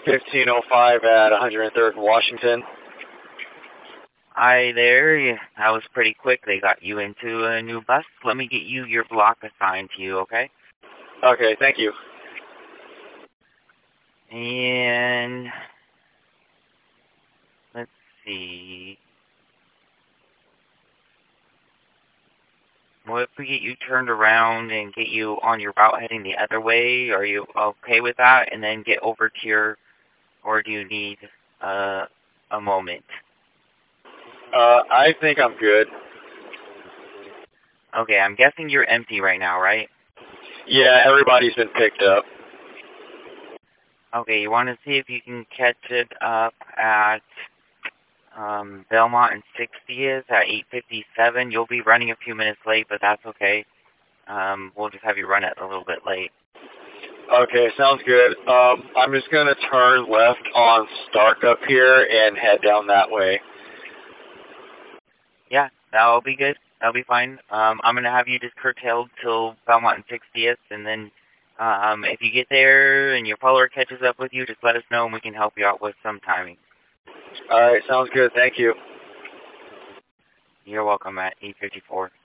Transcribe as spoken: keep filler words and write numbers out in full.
fifteen oh five at one hundred third and Washington. Hi there. Yeah, that was pretty quick. They got you into a new bus. Let me get you your block assigned to you, okay? Okay, thank you. And let's see. What if we get you turned around and get you on your route heading the other way? Are you okay with that? And then get over to your, or do you need uh, a moment? Uh, I think I'm good. Okay, I'm guessing you're empty right now, right? Yeah, everybody's been picked up. Okay, you want to see if you can catch it up at um, Belmont and sixtieth at eight fifty-seven. You'll be running a few minutes late, but that's okay. Um, we'll just have you run it a little bit late. Okay, sounds good. Um, I'm just going to turn left on Stark up here and head down that way. Yeah, that'll be good. That'll be fine. Um, I'm going to have you just curtailed till Belmont and sixtieth, and then um, if you get there and your follower catches up with you, just let us know and we can help you out with some timing. All right, sounds good. Thank you. You're welcome at eight fifty-four.